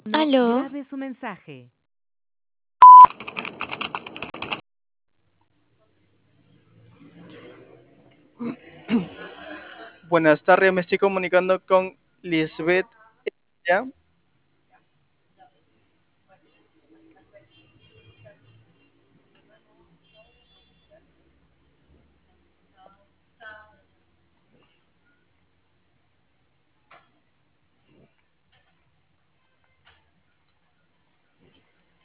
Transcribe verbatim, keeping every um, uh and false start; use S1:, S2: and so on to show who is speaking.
S1: No,
S2: Aló,
S1: grabe su mensaje.
S3: Buenas tardes, me estoy comunicando con Lisbeth. ¿Ya?